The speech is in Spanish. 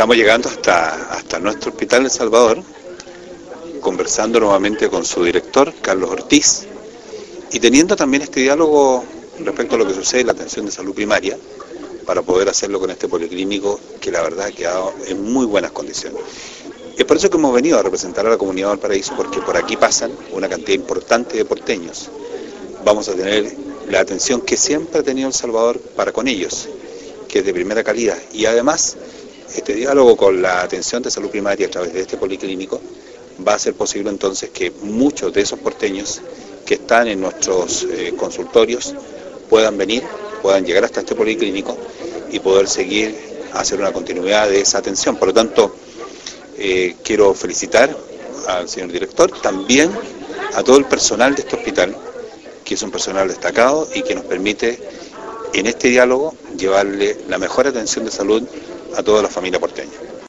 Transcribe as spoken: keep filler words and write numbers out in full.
estamos llegando hasta, hasta nuestro hospital El Salvador, conversando nuevamente con su director, Carlos Ortiz, y teniendo también este diálogo respecto a lo que sucede en la atención de salud primaria, para poder hacerlo con este policlínico que la verdad ha quedado en muy buenas condiciones. Es por eso que hemos venido a representar a la comunidad de Valparaíso, porque por aquí pasan una cantidad importante de porteños. Vamos a tener la atención que siempre ha tenido El Salvador para con ellos, que es de primera calidad, y además este diálogo con la atención de salud primaria a través de este policlínico va a ser posible entonces que muchos de esos porteños que están en nuestros eh, consultorios puedan venir, puedan llegar hasta este policlínico y poder seguir a hacer una continuidad de esa atención. Por lo tanto, eh, quiero felicitar al señor director, también a todo el personal de este hospital, que es un personal destacado y que nos permite en este diálogo llevarle la mejor atención de salud a toda la familia porteña.